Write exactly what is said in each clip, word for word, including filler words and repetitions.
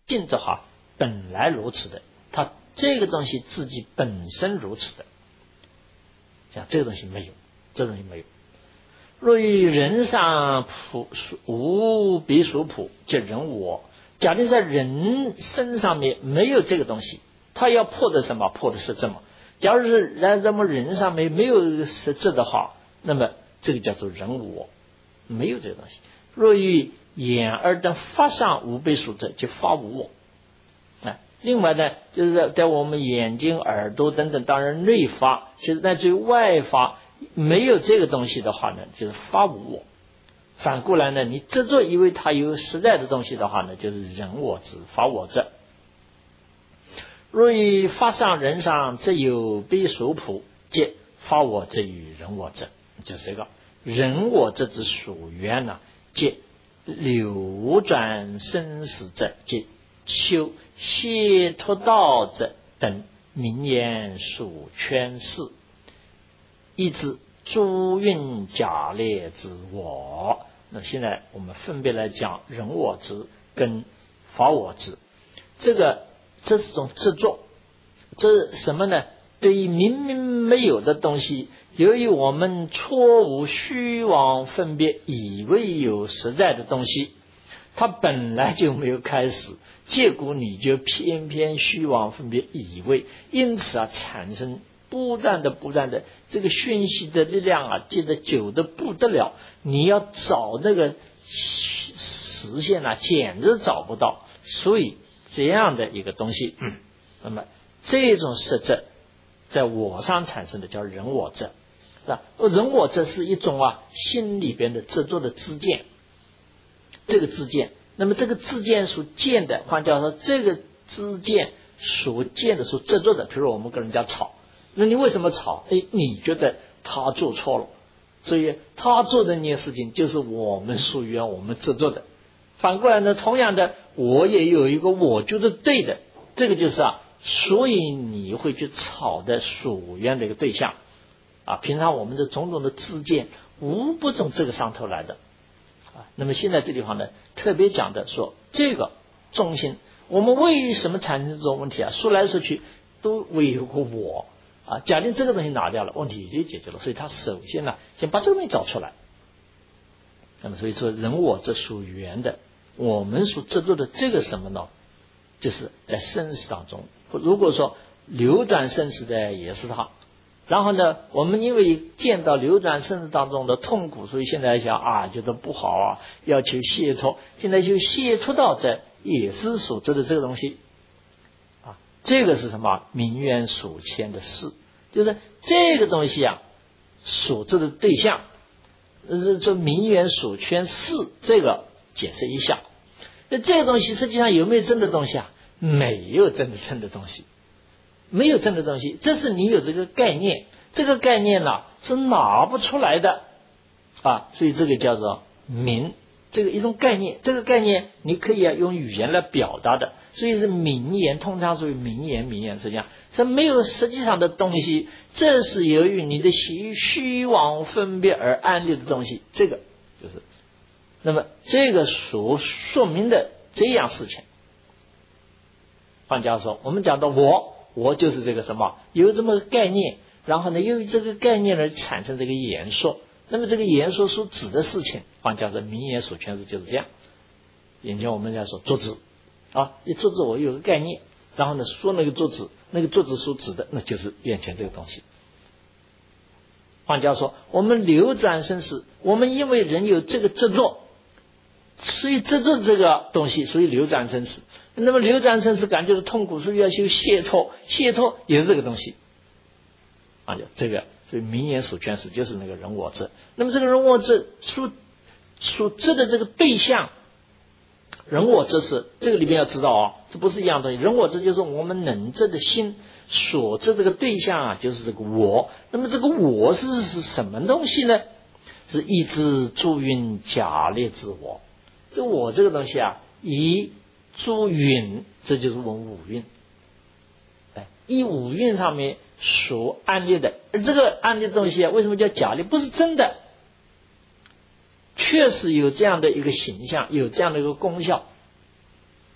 性的话本来如此的，它这个东西自己本身如此的，像这个东西没有，这个东西没有。若于人上普无彼属普，即人我。假定在人身上面没有这个东西，他要破的什么？破的是这么。假如是在咱们人上面没有实质的话，那么这个叫做人我，没有这个东西。若于眼耳等法上无被属者，即法无我。啊，另外呢，就是在在我们眼睛、耳朵等等，当然内法，其实乃至于外法没有这个东西的话呢，就是法无我。反过来呢，你执着以为它有实在的东西的话呢，就是人我执，法我执。若于法上人上，则有被属普，即法我执与人我执，就是这个人我执之属缘呢，即流转生死者，即修解脱道者等名言属圈饰，以致诸运假列之我。那现在我们分别来讲人我执跟法我执，这个这是种执着，这是什么呢？对于明明没有的东西，由于我们错误虚妄分别，以为有实在的东西，它本来就没有开始，结果你就偏偏虚妄分别以为，因此啊产生不断的不断的这个讯息的力量啊，接着久的不得了，你要找那个实现啊，简直找不到。所以这样的一个东西，嗯，那么这种实质在我上产生的叫人我执，是吧？人我执是一种啊心里边的执着的知见，这个知见，那么这个知见所见的，换句话说，这个知见所见的所执着的，比如我们跟人家吵。那你为什么吵？哎，你觉得他做错了，所以他做的那件事情就是我们属于我们执着的。反过来呢，同样的，我也有一个我觉得对的，这个就是啊，所以你会去吵的属缘的一个对象啊。平常我们的种种的知见，无不从这个上头来的啊。那么现在这地方呢，特别讲的说这个中心，我们为什么产生这种问题啊？说来说去都为有个我。啊，假定这个东西拿掉了，问题也就解决了。所以他首先呢，先把这个东西找出来。那么所以说，人我这属缘的，我们所执着的这个什么呢？就是在生死当中，如果说流转生死的也是他，然后呢，我们因为见到流转生死当中的痛苦，所以现在想啊，觉得不好啊，要求解脱。现在就解脱到这也是所知的这个东西。这个是什么？名缘所牵的事，就是这个东西啊，所知的对象，呃，这名缘所牵事，这个解释一下。那这个东西实际上有没有真的东西啊？没有真的真的东西，没有真的东西，这是你有这个概念，这个概念呢、啊、是拿不出来的啊，所以这个叫做名。这个一种概念，这个概念你可以啊用语言来表达的，所以是名言，通常属于名言。名言是这样，这没有实际上的东西，这是由于你的虚虚妄分别而安立的东西，这个就是。那么这个所说明的这样事情，换句话说，我们讲到我，我就是这个什么，有这么个概念，然后呢，由于这个概念而产生这个言说。那么这个言说所指的事情，换叫做名言所诠释就是这样。眼前我们在说作子啊，一作子我有个概念，然后呢说那个作子，那个作子所指的那就是眼前这个东西。换句话说，我们流转生死，我们因为人有这个执着，所以执着这个东西，所以流转生死。那么流转生死感觉到痛苦，所以要修解脱，解脱也是这个东西啊，就这个。所以名言所诠释就是那个人我执。那么这个人我执所所执的这个对象，人我执是这个里边要知道啊，这不是一样的东西。人我执就是我们能执的心所执这个对象啊，就是这个我。那么这个我是是什么东西呢？是一知诸运假列之我。这我这个东西啊，以诸运，这就是我们五蕴。哎，以五蕴上面所安立的，而这个安立的东西啊，为什么叫假立？不是真的，确实有这样的一个形象，有这样的一个功效。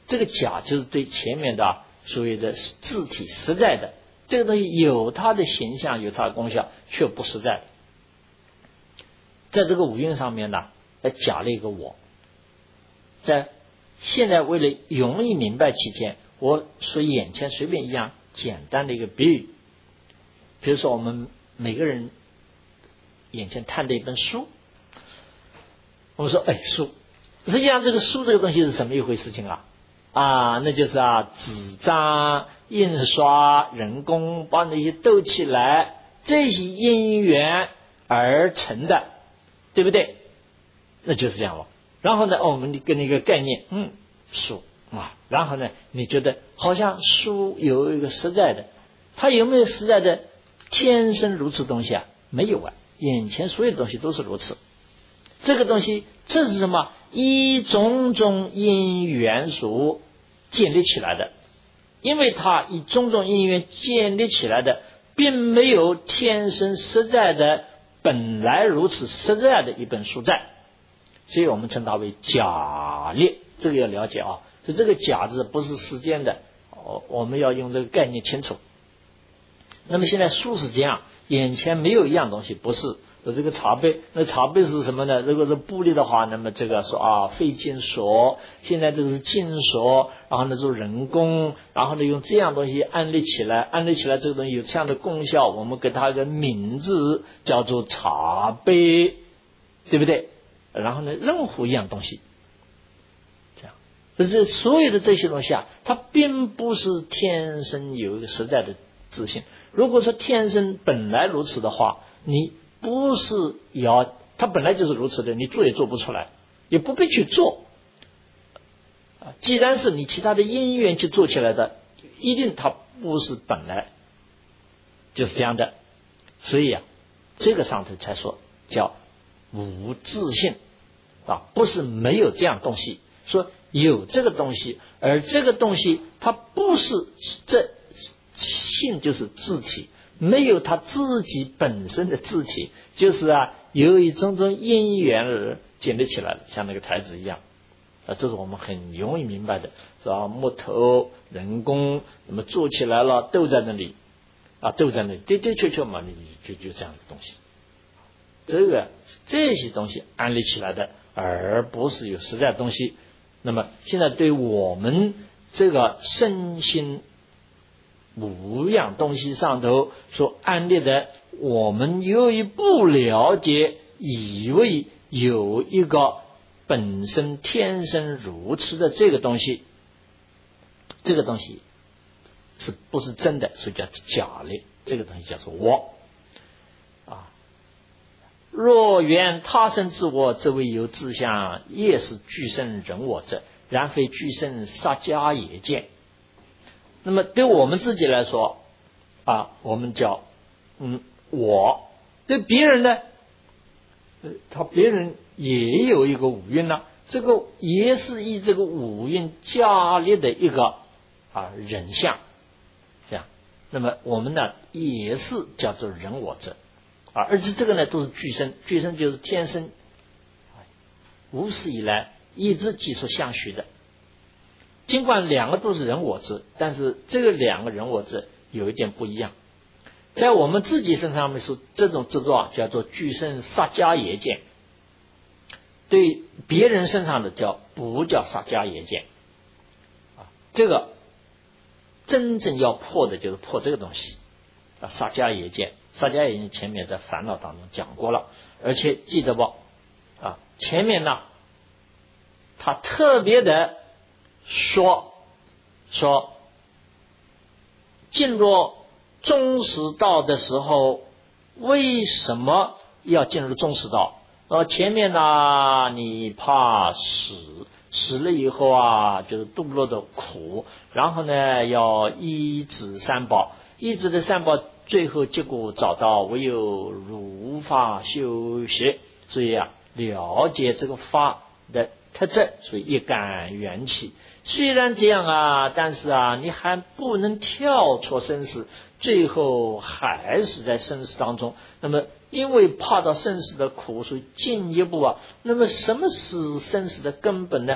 这个假就是对前面的、啊、所谓的自体实在的这个东西有它的形象，有它的功效，却不实在的。在这个五蕴上面呢，还假了一个我。在现在为了容易明白起见，我说眼前随便一样简单的一个比喻，比如说我们每个人眼前看的一本书，我们说哎书，实际上这个书这个东西是什么一回事情啊？啊，那就是啊纸张、印刷、人工把那些斗起来，这些因缘而成的，对不对？那就是这样了。然后呢，哦、我们跟那个概念，嗯，书啊，然后呢，你觉得好像书有一个实在的，它有没有实在的天生如此东西啊？没有啊，眼前所有的东西都是如此。这个东西，这是什么？依种种因缘所建立起来的，因为它以种种因缘建立起来的，并没有天生实在的本来如此实在的一本书在，所以我们称它为假列。这个要了解啊，所以这个假字不是时间的，哦，我们要用这个概念清楚。那么现在书是这样，眼前没有一样东西不是。这个茶杯，那茶杯是什么呢？如果是玻璃的话，那么这个说啊非金属，现在这个是金属，然后呢做人工，然后呢用这样东西安立起来，安立起来这个东西有这样的功效，我们给它一个名字叫做茶杯，对不对？然后呢任何一样东西，这样，就是所有的这些东西啊，它并不是天生有一个实在的自信。如果说天生本来如此的话，你不是要它本来就是如此的，你做也做不出来，也不必去做。既然是你其他的因缘去做起来的，一定它不是本来就是这样的。所以啊，这个上头才说叫无自性啊，不是没有这样东西，说有这个东西，而这个东西它不是这性就是自体。没有他自己本身的自体，就是啊，由于种种因缘而建立起来的，像那个台子一样啊，这是我们很容易明白的，是吧？木头、人工，那么做起来了，都在那里啊，都在那里，的的确确嘛，你就就这样的东西，这个这些东西安立起来的，而不是有实在的东西。那么现在对我们这个身心五样东西上头所安立的，我们由于不了解，以为有一个本身天生如此的这个东西，这个东西是不是真的，所以叫假的，这个东西叫做我啊。若缘他生自我，则为有自相，业是俱生人我者，然非俱生杀家也见。那么对我们自己来说啊，我们叫嗯我，对别人呢，他别人也有一个五蕴呢，这个也是以这个五蕴加列的一个啊人相，这样。那么我们呢也是叫做人我者啊，而且这个呢都是俱生，俱生就是天生无始以来一直基础相续的。尽管两个都是人我之，但是这个两个人我之有一点不一样。在我们自己身上面说，这种制作叫做俱生杀家也见，对别人身上的叫不叫杀家也见啊。这个真正要破的就是破这个东西啊，杀家也见，杀家也见前面在烦恼当中讲过了，而且记得不啊？前面呢，他特别的说说进入中识道的时候，为什么要进入中识道？呃，前面呢，你怕死，死了以后啊，就是堕落的苦，然后呢，要依止三宝，依止的三宝，最后结果找到唯有如法修习，所以啊，了解这个法的特质，所以一感缘起。虽然这样啊，但是啊，你还不能跳出生死，最后还是在生死当中。那么因为怕到生死的苦，所以进一步啊，那么什么是生死的根本呢？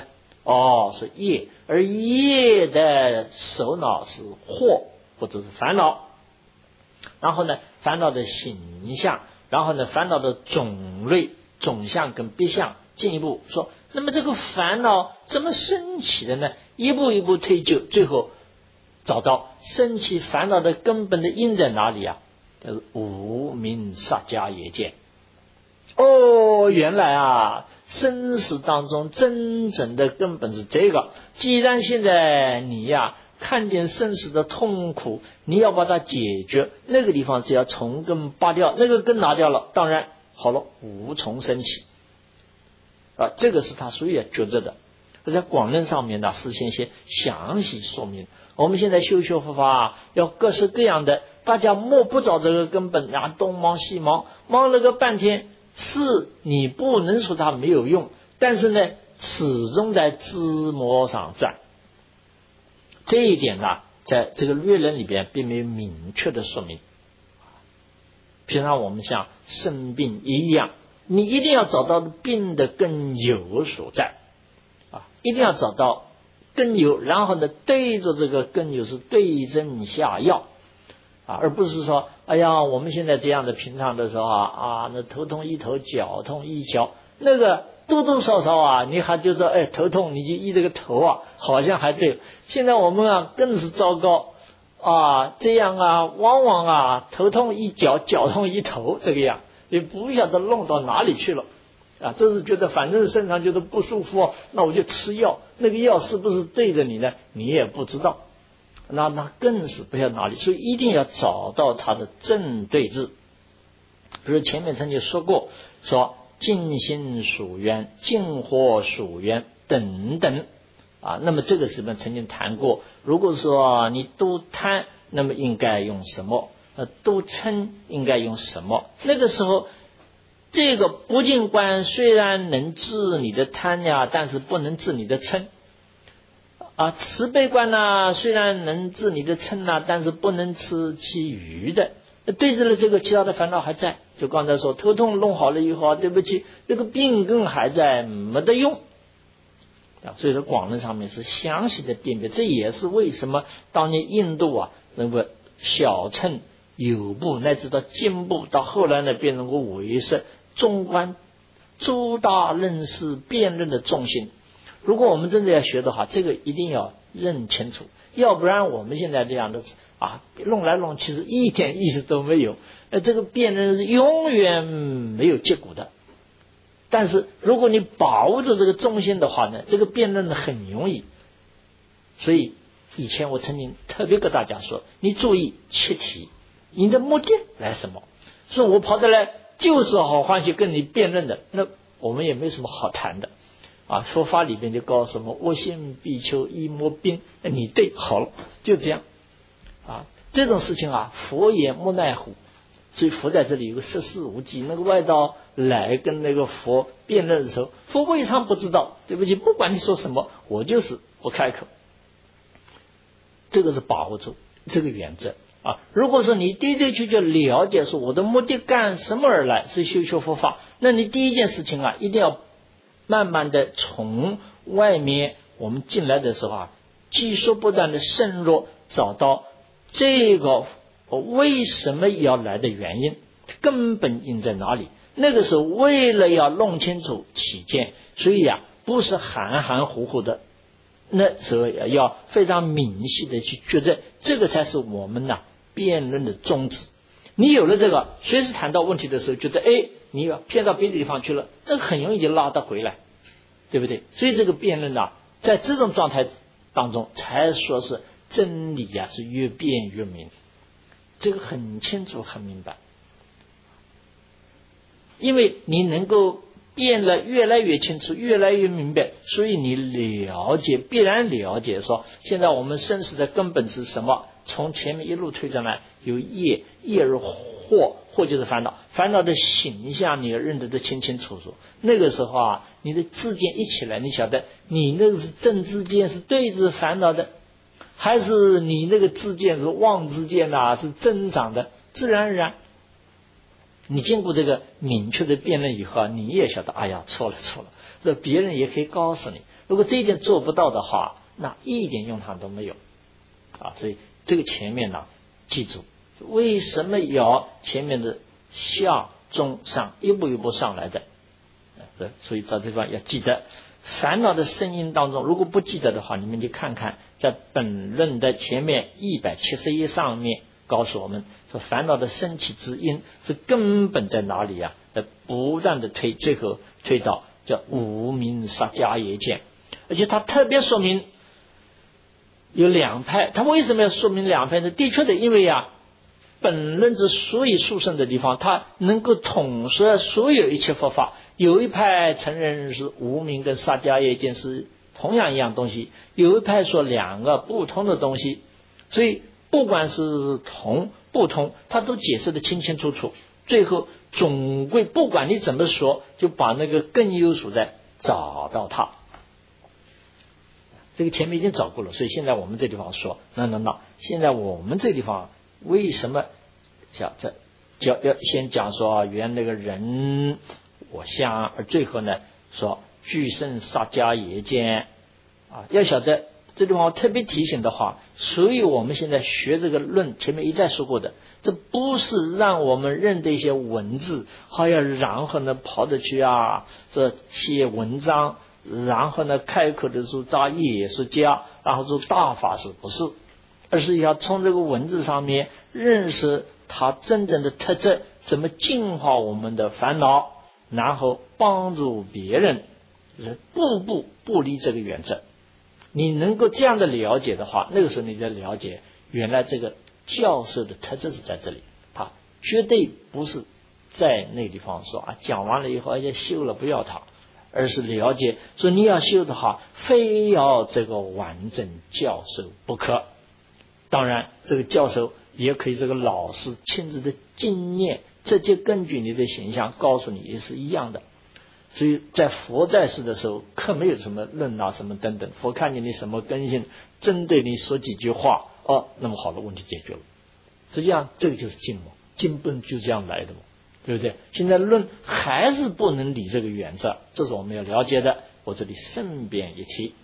哦，是业，而业的首脑是惑或者是烦恼。然后呢，烦恼的形象，然后呢，烦恼的种类、种相跟别相，进一步说，那么这个烦恼怎么升起的呢？一步一步推究，最后找到升起烦恼的根本的因在哪里啊？就是无明萨迦耶见。哦，原来啊，生死当中真正的根本是这个。既然现在你呀、啊、看见生死的痛苦，你要把它解决，那个地方是要从根拔掉，那个根拿掉了，当然好了，无从升起啊。这个是他所要觉着的。在广论上面呢，是先先详细说明。我们现在修学佛法、啊、要各式各样的，大家摸不着这个根本啊，东忙西忙，忙了个半天。是你不能说它没有用，但是呢，始终在枝末上转。这一点呢，在这个略论里边并没有明确的说明。平常我们像生病一样，你一定要找到病的根由所在啊，一定要找到根由，然后呢，对着这个根由是对症下药。啊，而不是说，哎呀，我们现在这样的平常的时候啊，啊，那头痛一头，脚痛一脚，那个多多少少啊，你还就说，哎，头痛你就医这个头啊，好像还对。现在我们啊更是糟糕啊，这样啊，往往啊头痛一脚，脚痛一头，这个样，也不晓得弄到哪里去了啊。这是觉得反正身上觉得不舒服、哦，那我就吃药，那个药是不是对着你呢？你也不知道。那那更是不晓得哪里，所以一定要找到它的正对治。比如前面曾经说过，说净心属缘、净火属缘等等啊。那么这个是我们曾经谈过。如果说你都贪，那么应该用什么？呃，都嗔应该用什么？那个时候，这个不净观虽然能治你的贪呀，但是不能治你的嗔。啊，慈悲观呢，虽然能治你的嗔啊，但是不能治其余的。对治了这个，其他的烦恼还在。就刚才说，头痛弄好了以后，对不起，这个病根还在，没得用。啊，所以说广论上面是详细的辨别，这也是为什么当年印度啊，那个小乘、有部乃至到进步，到后来呢变成个唯识、中观、诸大认识、辩论的重心。如果我们真的要学的话，这个一定要认清楚，要不然我们现在这样的啊，弄来弄去是一点意思都没有，呃，这个辩论是永远没有结果的。但是如果你把握住这个中心的话呢，这个辩论很容易。所以以前我曾经特别跟大家说，你注意切题，你的目的来什么？是我跑得来就是好欢喜跟你辩论的，那我们也没什么好谈的。啊，佛法里边就告诉我们，我心必求一摸冰，你对好了，就这样啊。这种事情啊，佛也莫奈何。所以佛在这里有个十四无忌，那个外道来跟那个佛辩论的时候，佛为啥不知道？对不起，不管你说什么，我就是不开口。这个是把握住这个原则啊。如果说你对这句就了解说我的目的干什么而来，是修修佛法，那你第一件事情啊，一定要慢慢的从外面我们进来的时候啊，技术不断的深入，找到这个为什么要来的原因，根本因在哪里。那个时候为了要弄清楚起见，所以啊不是含含糊糊的，那时候要非常明细的去觉得，这个才是我们呐、啊、辩论的宗旨。你有了这个，随时谈到问题的时候觉得哎你要偏到别的地方去了，那个很容易就拉得回来，对不对？所以这个辩论啊，在这种状态当中才说是真理啊是越辩越明，这个很清楚很明白。因为你能够变得越来越清楚，越来越明白，所以你了解，必然了解说现在我们生死的根本是什么，从前面一路推上来，有业，业而惑，惑就是烦恼，烦恼的形象你要认得的清清楚楚。那个时候啊，你的知见一起来，你晓得你那个是正知见，是对治烦恼的，还是你那个知见是妄知见啊，是增长的，自然而然你经过这个明确的辩论以后，你也晓得，哎呀，错了错了，这别人也可以告诉你。 如果这一点做不到的话，那一点用场都没有啊。所以这个前面呢，记住为什么要前面的下中上一步一步上来的，所以在这地方要记得烦恼的声音当中，如果不记得的话，你们就看看在本论的前面一百七十一上面告诉我们说，烦恼的升起之因是根本在哪里啊？呃，不断的推，最后推到叫无明杀迦耶见，而且他特别说明有两派。他为什么要说明两派呢？的确的，因为啊，本论之所以殊胜的地方，它能够统摄所有一切佛法。有一派承认是无明跟杀迦耶见是同样一样东西，有一派说两个不同的东西，所以不管是同不同，他都解释得清清楚楚。最后总归不管你怎么说，就把那个更优所在找到它。这个前面已经找过了，所以现在我们这地方说，那那那，现在我们这地方为什么讲这要要先讲说原那个人我相，而最后呢说俱生杀迦耶见啊，要晓得这地方我特别提醒的话，所以我们现在学这个论，前面一再说过的，这不是让我们认得一些文字，还要然后呢跑着去啊这写文章，然后呢开口的时候扎也是家，然后做大法师，不是，而是要从这个文字上面认识它真正的特质，怎么净化我们的烦恼，然后帮助别人，步步不离这个原则。你能够这样的了解的话，那个时候你就了解原来这个教授的特质是在这里，他绝对不是在那地方说啊讲完了以后而且修了不要他，而是了解说你要修的话，非要这个完整教授不可。当然这个教授也可以这个老师亲自的经验，这就根据你的形象告诉你也是一样的。所以在佛在世的时候，可没有什么论啊什么等等，佛看见你什么根性，针对你说几句话，哦，那么好的问题解决了。实际上这个就是经嘛，经本就这样来的嘛，对不对？现在论还是不能理这个原则，这是我们要了解的。我这里顺便一提，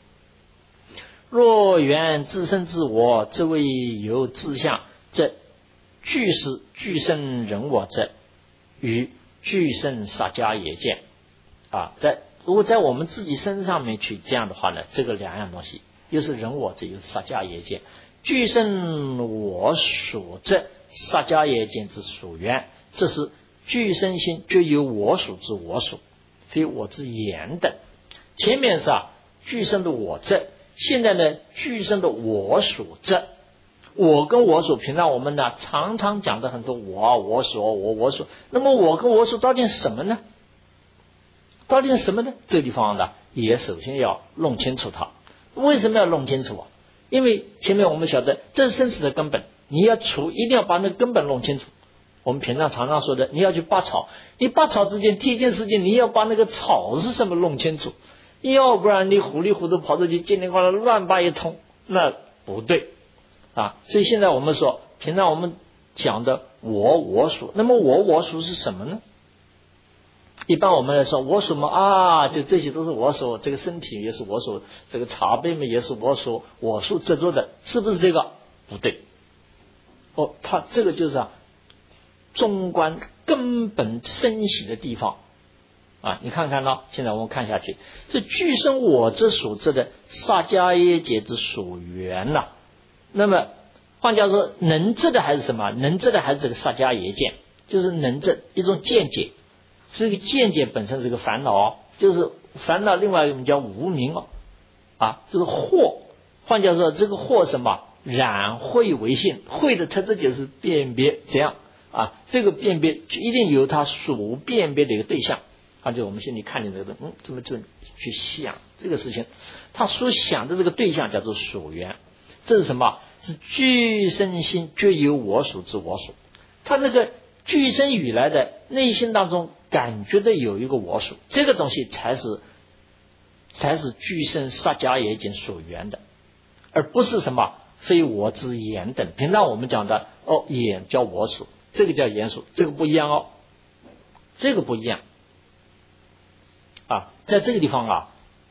若缘自身自我，这谓有自相，这俱是俱生人我者，与俱生杀迦耶见啊。在如果在我们自己身上面去这样的话呢，这个两样东西，又是人我，这又是杀迦耶见。俱生我属者，杀迦耶见之属缘，这是俱生心就有我属之我属，非我之言等。前面是啊俱生的我者，现在呢俱生的我属者。我跟我属，平常我们呢常常讲的很多我我属我我属，那么我跟我属到底是什么呢？到底是什么呢？这个地方呢也首先要弄清楚它。为什么要弄清楚啊？因为前面我们晓得这是生死的根本，你要除一定要把那个根本弄清楚。我们平常常常说的，你要去拔草，你拔草之前第一件事情你要把那个草是什么弄清楚，要不然你糊里糊涂跑出去叽里呱啦乱拔一通，那不对啊。所以现在我们说平常我们讲的我我属，那么我我属是什么呢？一般我们来说我属嘛啊，就这些都是我属，这个身体也是我属，这个茶杯嘛也是我属，我属制作的，是不是这个？不对哦，它这个就是啊中观根本升起的地方啊。你看看呢，现在我们看下去，是俱生我之属之的杀迦耶解之属缘呐。那么换句话说，能知的还是什么？能知的还是这个杀迦耶见，就是能知一种见解。这个见解本身是个烦恼哦，就是烦恼，另外一种叫无明哦，啊，就是惑。换句话说，这个惑什么？染慧为性，慧的特质就是辨别，怎样啊？这个辨别一定有它所辨别的一个对象，啊，就我们心里看见这个，嗯，怎么就去想这个事情？他所想的这个对象叫做属缘，这是什么？是俱生心俱有我属之我属，他那个俱生语来的内心当中感觉的有一个我属，这个东西才是才是俱生杀迦耶见所缘的，而不是什么非我之言等。平常我们讲的哦，眼叫我属，这个叫言属，这个不一样哦，这个不一样啊。在这个地方啊，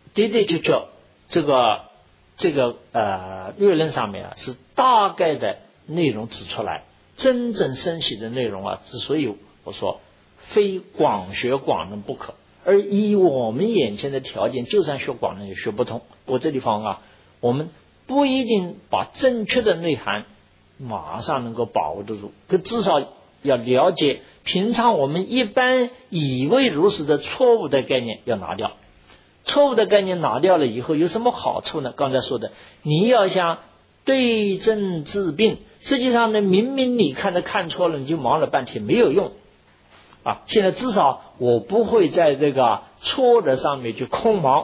的的确确这个这个呃略论上面啊是大概的内容指出来，真正升起的内容啊，之所以我说非广学广论不可，而以我们眼前的条件，就算学广论也学不通。我这地方啊，我们不一定把正确的内涵马上能够把握得住，可至少要了解平常我们一般以为如此的错误的概念要拿掉。错误的概念拿掉了以后有什么好处呢？刚才说的，你要想对症治病，实际上呢，明明你看的看错了，你就忙了半天没有用啊。现在至少我不会在这个错的上面去空忙，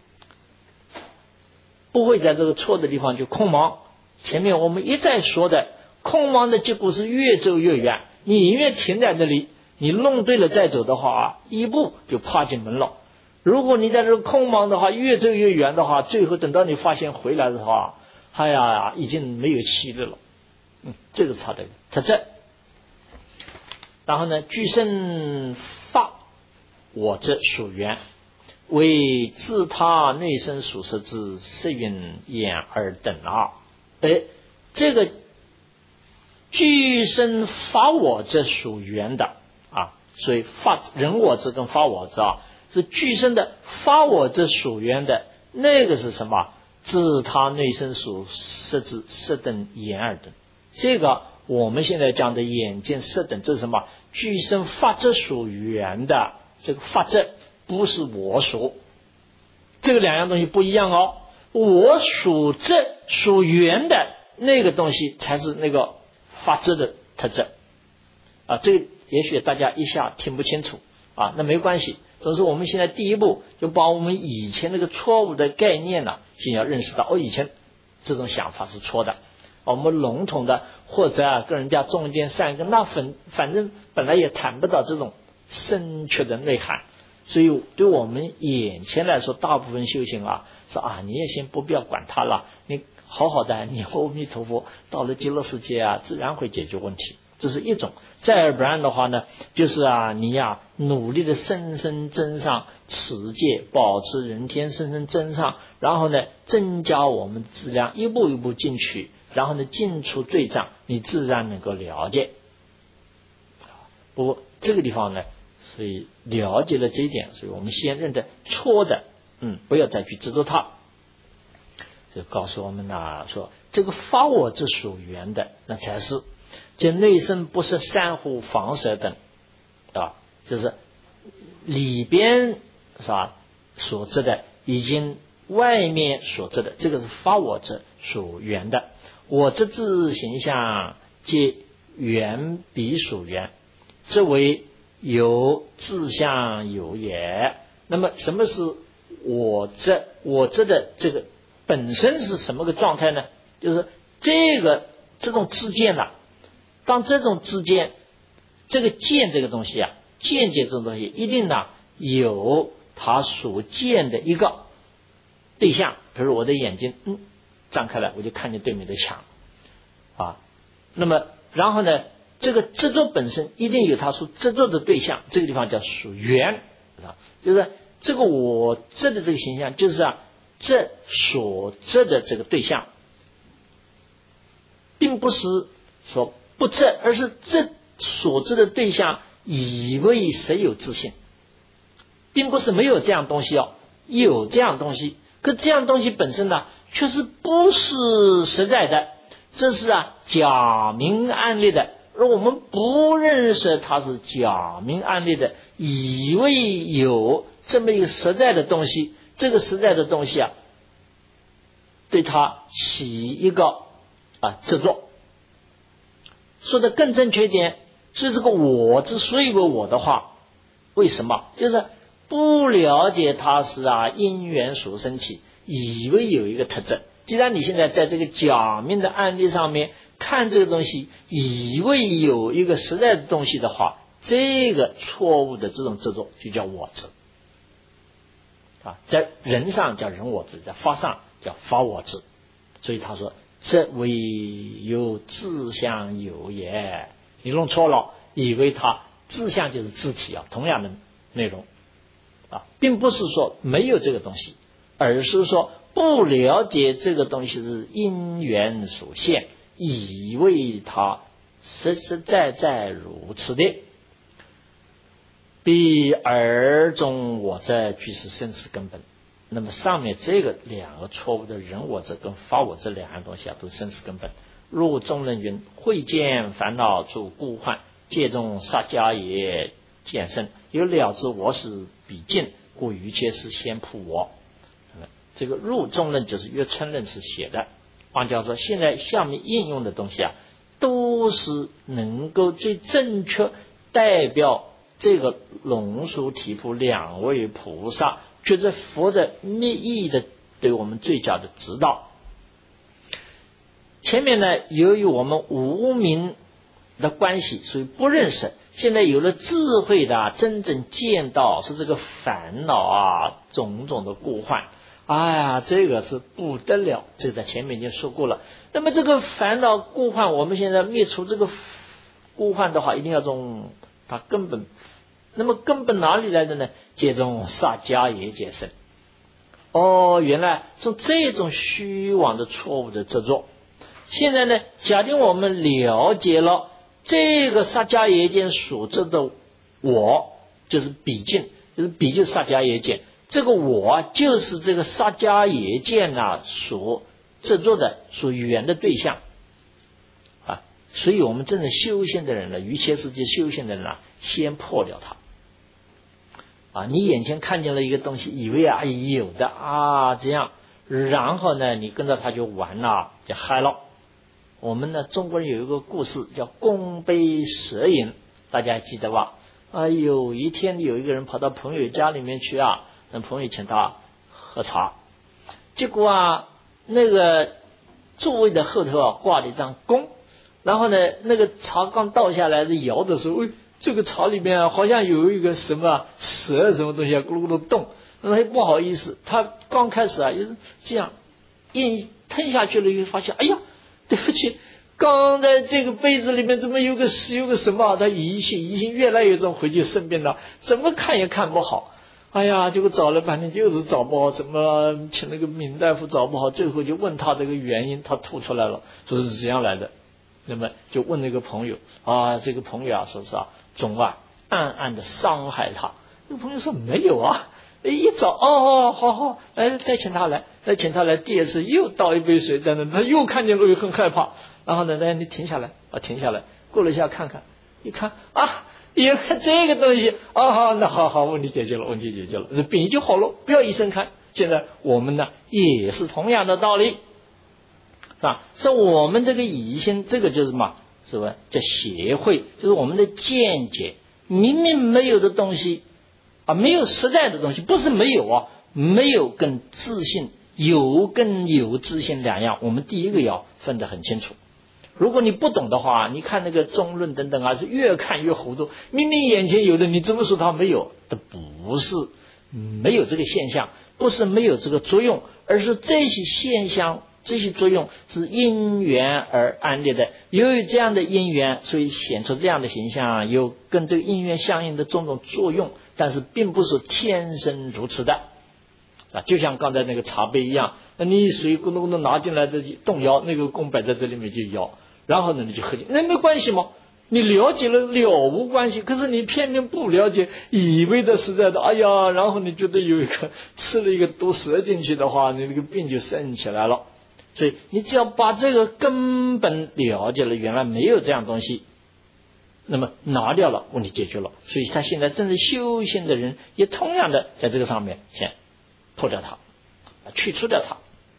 不会在这个错的地方去空忙。前面我们一再说的，空忙的结果是越走越远，你越停在这里，你弄对了再走的话啊，一步就踏进门了。如果你在这空忙的话，越走越远的话，最后等到你发现回来的话，哎呀，已经没有气力了。嗯，这个差的特质。然后呢，俱生法我则属缘，为自他内生属实之色蕴眼耳等啊。哎，这个俱生法我则属缘的啊，所以法人我之跟法我之啊。是俱生的发我之属缘的那个是什么？自他内生属色之色等眼耳等。这个我们现在讲的眼见色等，这是什么？俱生法之属缘的，这个法之不是我属，这个两样东西不一样哦。我属这属缘的那个东西才是那个法之的特质啊。这个也许大家一下听不清楚啊，那没关系。所以说我们现在第一步就把我们以前那个错误的概念呢，先要认识到，哦，以前这种想法是错的，我们笼统的或者啊跟人家种间善根，那反反正本来也谈不到这种深切的内涵。所以对我们眼前来说，大部分修行啊，说啊你也先不必要管它了，你好好的念阿弥陀佛，到了极乐世界啊，自然会解决问题。这是一种，再而不然的话呢，就是啊，你呀、啊、努力的深深增上持戒，保持人天深深增上，然后呢增加我们质量，一步一步进去，然后呢进出对障，你自然能够了解。不过这个地方呢，所以了解了这一点，所以我们先认得错的，嗯，不要再去执着它。就告诉我们呢，说这个发我之属缘的，那才是。这内生不是珊瑚房舍等啊，就是里边是吧所知的，已经外面所知的，这个是发我之属缘的。我之自形象皆缘彼属缘，这为由自相有也。那么什么是我这我这的这个本身是什么个状态呢？就是这个这种知见呢、啊，当这种知见，这个见这个东西啊，见解这种东西一定呢有它所见的一个对象。比如我的眼睛嗯张开来，我就看见对面的墙啊。那么然后呢，这个执着本身一定有它所执着的对象，这个地方叫属缘啊，就是这个我执的这个形象，就是啊这所执的这个对象，并不是说不执，而是这所知的对象以为谁有自信，并不是没有这样东西哦，有这样东西，可这样东西本身呢，却是不是实在的，这是啊假名暗列的。而我们不认识它是假名暗列的，以为有这么一个实在的东西，这个实在的东西啊，对它起一个啊执着。说的更正确一点，所以这个我之所以为我的话，为什么？就是不了解它是啊因缘所生起，以为有一个特质。既然你现在在这个假名的案例上面看这个东西，以为有一个实在的东西的话，这个错误的这种执着就叫我执啊，在人上叫人我执，在法上叫法我执。所以他说这为有自相有也，你弄错了，以为它自相就是自体啊，同样的内容啊，并不是说没有这个东西， 而是说不了解这个东西是因缘所现，以为它实实在在如此的。彼而中我者俱是生死根本。那么上面这个两个错误的人我者跟法我这两样东西啊，都是生死根本。入中论云：会见烦恼诸故患，戒中杀迦也见身，有了知我是彼尽，故一切是先扑我。这个入中论就是岳春论是写的。换句话说，现在下面应用的东西啊，都是能够最正确代表这个龙树提婆两位菩萨就是佛的密意的对我们最佳的指导。前面呢，由于我们无明的关系，所以不认识，现在有了智慧的、啊、真正见到是这个烦恼啊种种的故患，哎呀，这个是不得了，这个在前面已经说过了。那么这个烦恼故患，我们现在灭除这个故患的话，一定要从它根本。那么根本哪里来的呢？戒中杀迦也见身。哦，原来从这种虚妄的错误的执着。现在呢，假定我们了解了这个杀迦也见所执的我，就是彼尽，就是彼就是杀迦也见，这个我就是这个杀迦也见啊所执着的所缘的对象啊。所以我们真正修行的人呢，于切世界修行的人啊，先破掉它。啊，你眼前看见了一个东西，以为啊有的啊这样，然后呢，你跟着他就玩了，就嗨了。我们呢，中国人有一个故事叫公杯蛇饮，大家还记得吧？啊，有一天有一个人跑到朋友家里面去啊，那朋友请他喝茶，结果啊，那个座位的后头啊挂了一张弓，然后呢，那个茶刚倒下来的摇的时候，哎。这个槽里面好像有一个什么蛇什么东西啊，咕噜咕噜动，那他不好意思，他刚开始啊，就是这样一吞下去了，以后发现，哎呀，对不起，刚在这个杯子里面怎么有个有个什么？他疑心疑心越来越重，回去生病了，怎么看也看不好。哎呀，结果找了半天就是找不好，怎么请那个闵大夫找不好，最后就问他这个原因，他吐出来了，说是这样来的。那么就问那个朋友啊，这个朋友啊，说是啊。总啊暗暗的伤害他，那个朋友说没有啊，一找哦好好，哎再请他来，再请他来，第二次又倒一杯水在那，他又看见了又很害怕，然后呢，哎你停下来啊，停下来，过了一下看看，一看啊，原来这个东西啊，好那好好，问题解决了，问题解决了，这病就好了，不要医生看。现在我们呢也是同样的道理啊，是我们这个疑心，这个就是嘛。是吧？叫协会，就是我们的见解，明明没有的东西啊，没有实在的东西，不是没有啊，没有跟自信有跟有自信两样，我们第一个要分得很清楚。如果你不懂的话，你看那个中论等等啊，是越看越糊涂。明明眼前有的，你怎么说它没有？它不是没有这个现象，不是没有这个作用，而是这些现象。这些作用是因缘而安立的，由于这样的因缘，所以显出这样的形象，有跟这个因缘相应的种种作用，但是并不是天生如此的啊。就像刚才那个茶杯一样，那你水咕咚咕咚拿进来的动摇，那个弓摆在这里面就摇，然后呢你就喝进，那没关系吗？你了解了了无关系，可是你偏偏不了解，以为的实在的，哎呀，然后你觉得有一个吃了一个毒蛇进去的话，你那个病就生起来了。所以你只要把这个根本了解了，原来没有这样东西，那么拿掉了，问题解决了。所以他现在正是修行的人，也同样的在这个上面先破掉它，去除掉它。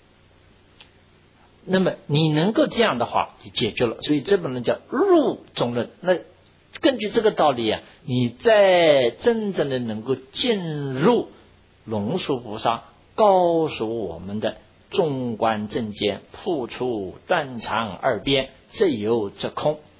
那么你能够这样的话，就解决了。所以这本论叫入中论。那根据这个道理啊，你在真正的能够进入龙树菩萨告诉我们的纵观正见，破除断常二边，这有这空。